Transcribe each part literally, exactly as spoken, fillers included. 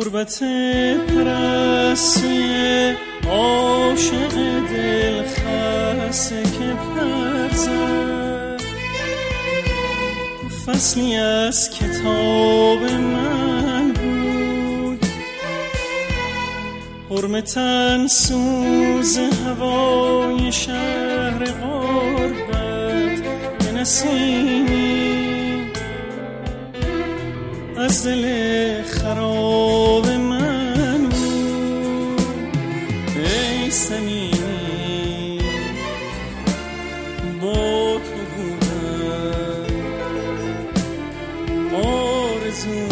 غربت پرستی عاشق دل خسته که پر زد، فصلی از کتاب من بود، حرمتن سوز هوای شهر غربت به نسیمی از دل خراب من بود. ای صمیمی با تو بودم آرزوی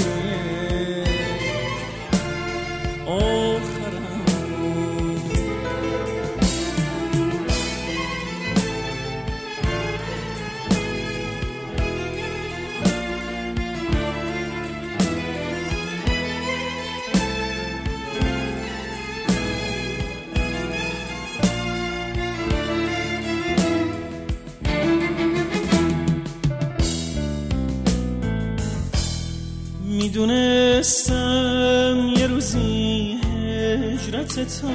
آخرم بود. میدونستم یه روزی هجرت تو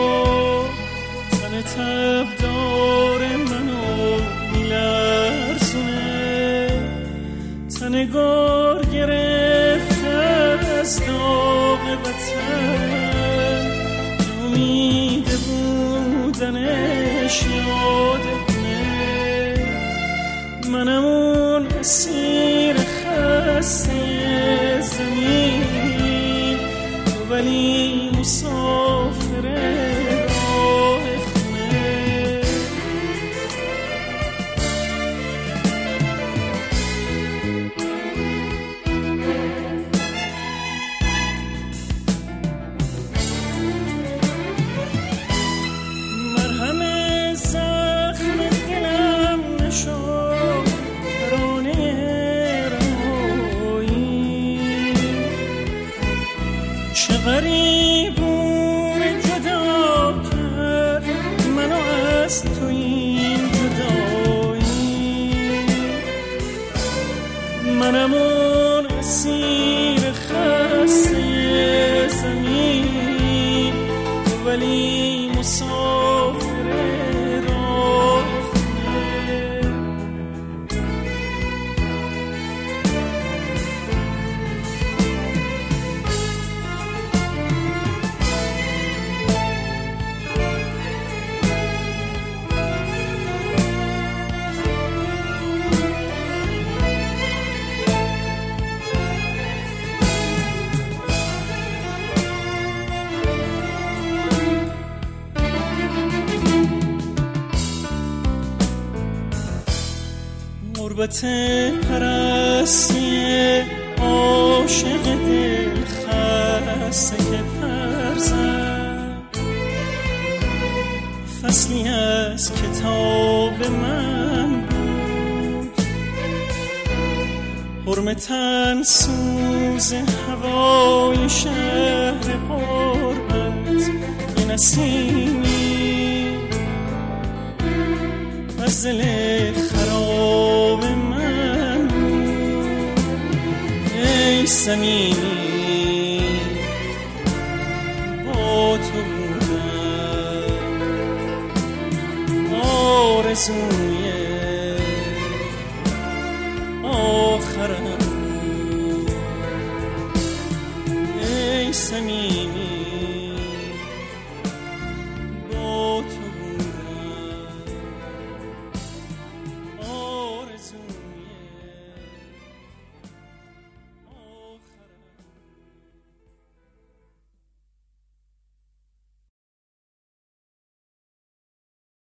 تن تبدار منو میلرزونه، تنگار گرفته از داغ وطن، امیده بودنش یادمونه، منم اون اسیر خسته زمین، تو ولی مسافر راه خونه. مرهم زخم دلم نشد ترانه رهایی، چه غریبون جدا کرد منو از تو این جدایی، منم اون اسیر خسته زمین، تو ولی مسافر راه خونه. غربت پرستی عاشق دل خسته که پر زد، فصلی از کتاب من بود، حرمتن سوز هوای شهر غربت یه نسیمی از دل خراب من بود. ای صمیمی با تو بودم آرزوی